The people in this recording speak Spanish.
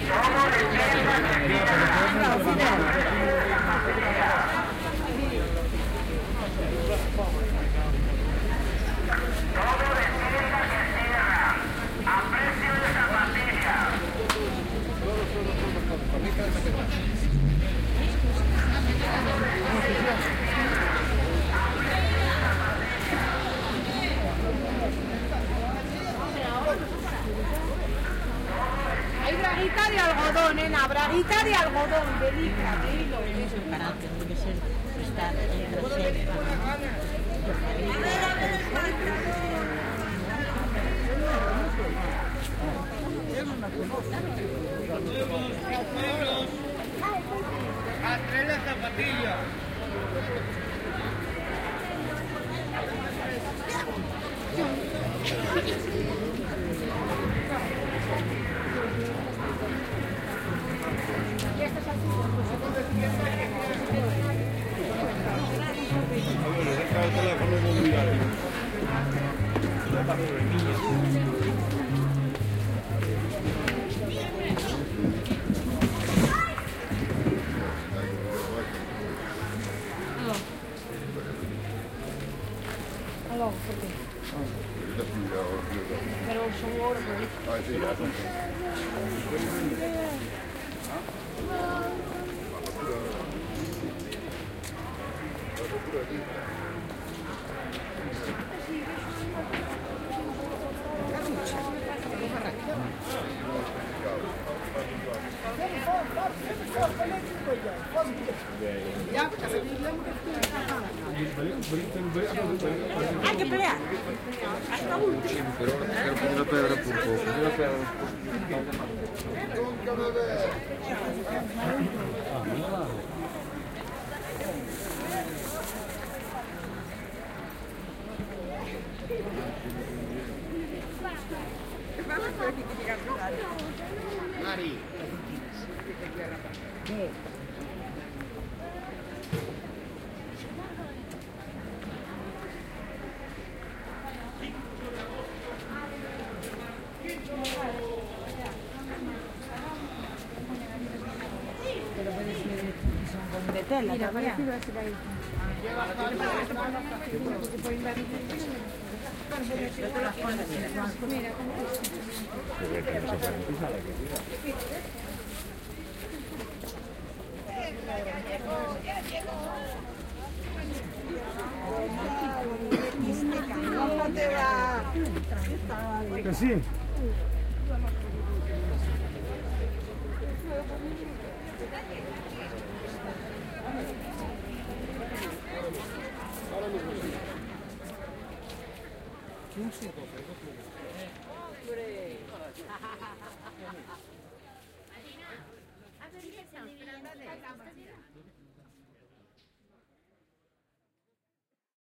Hay braguita de algodón, nena, braguita de algodón, de licra, de hilo. Separate, debe ser estar en reserva. ¡A traer las zapatillas! Pero son gordos. Hay que pelear. Hasta último. Pero una pedra por poco. Una pedra Mari. De tela, Mira, también. parecido a ese de ahí. Que sí. Hombre.